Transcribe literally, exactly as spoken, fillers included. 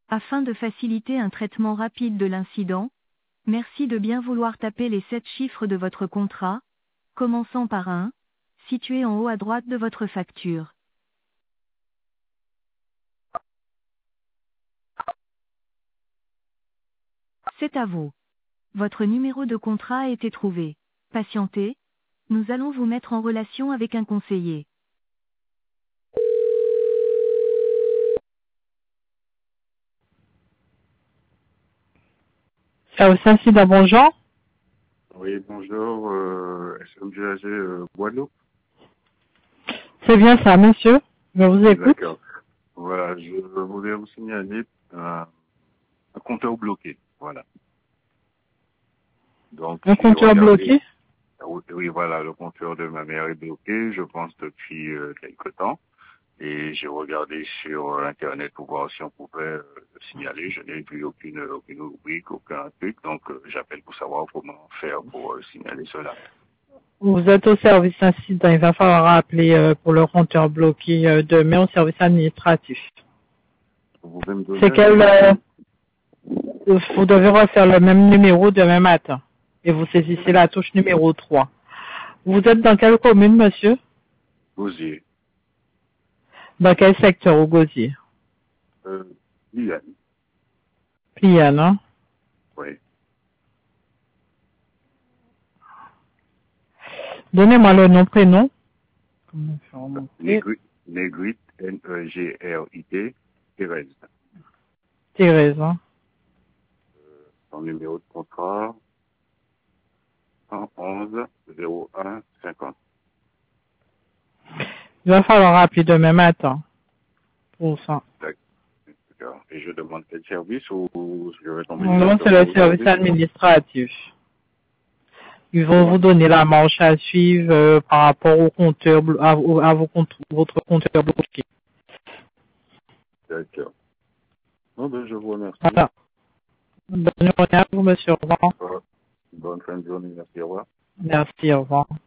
Afin de faciliter un traitement rapide de l'incident, merci de bien vouloir taper les sept chiffres de votre contrat, commençant par un, situé en haut à droite de votre facture. C'est à vous. Votre numéro de contrat a été trouvé. Patientez, nous allons vous mettre en relation avec un conseiller. Service incident, bonjour. Oui, bonjour, euh, S M G A G euh, Guadeloupe. C'est bien ça, monsieur. Je vous écoute. D'accord. Voilà, je voulais vous signaler euh, un compteur bloqué. Voilà. Donc, Un j'ai compteur regardé- bloqué. Oui, oui, voilà, le compteur de ma mère est bloqué, je pense, depuis euh, quelque temps. Et j'ai regardé sur euh, Internet pour voir si on pouvait euh, le signaler. Je n'ai vu aucune, aucune rubrique, aucun truc. Donc, euh, j'appelle pour savoir comment faire pour euh, signaler cela. Vous êtes au service incident. Il va falloir appeler euh, pour le compteur bloqué euh, demain au service administratif. Vous pouvez me donner C'est un quel... numéro? euh, vous devez refaire le même numéro demain matin. Et vous saisissez la touche numéro trois. Vous êtes dans quelle commune, monsieur? Gosier. Dans quel secteur au Gosier? Euh, Liane. Pliane, hein? Oui. Donnez-moi le nom, prénom. Comment faire remonter? Négrit, Négrit, N E G R I T, Thérèse. Thérèse, hein? Son numéro de contrat, un onze zéro un cinquante. Il va falloir appeler demain matin pour ça. D'accord. Et je demande quel service ou je vais tomber Non, c'est directement le au service administratif. Ils vont vous donner la marche à suivre euh, par rapport au compteur, blo- à, vos- à vos compte, votre compteur bloqué. D'accord. Non, ben, je vous remercie. Voilà. Bonne journée à vous, monsieur. Au revoir. Bonne fin de journée. Merci. Au revoir. Merci, au revoir.